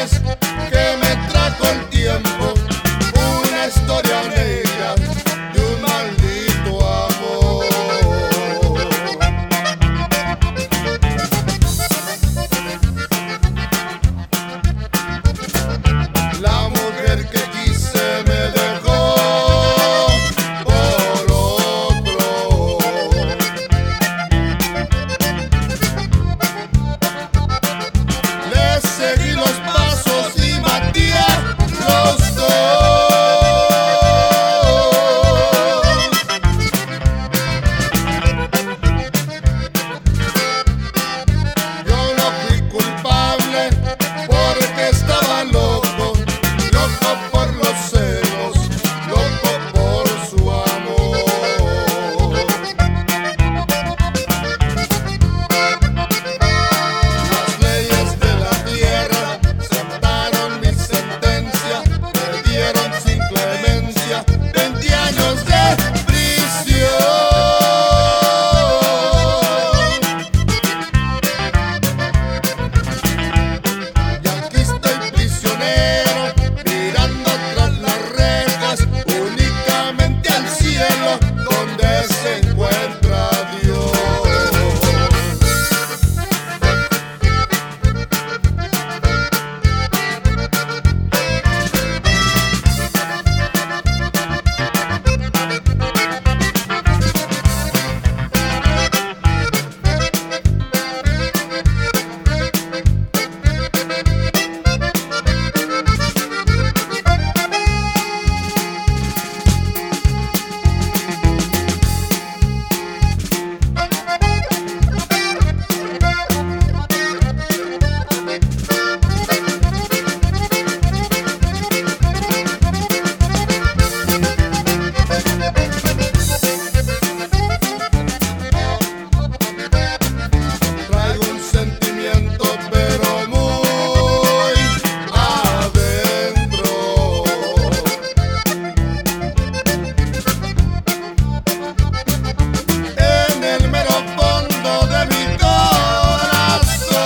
estrellas que me trajo el tiempo, una historia negra de un maldito amor. La mujer que quise me dejó por otro. Le seguí los pasos y maté a los dos. Yo no fui culpable porque estaba loco, loco por los celos, loco por su amor. Las leyes de la tierra aceptaron mi sentencia, me dieron sin clemencia 20 años de prisión. Y aquí estoy prisionero, mirando tras las rejas, únicamente al cielo donde se encuentra Dios. Traigo un sentimiento pero muy adentro. En el mero fondo de mi corazón.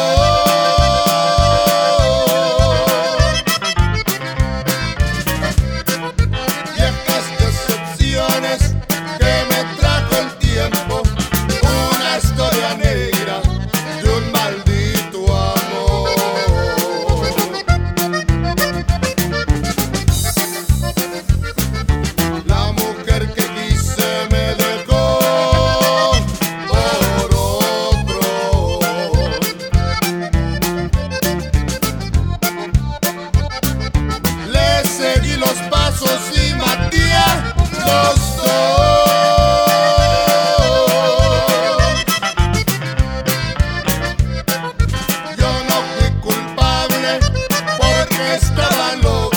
Viejas decepciones que me trajo el tiempo, una historia negra de un maldito amor. La mujer que quise me dejó por otro. Le seguí los pasos y maté a los dos. Yo no fui culpable porque estaba loco,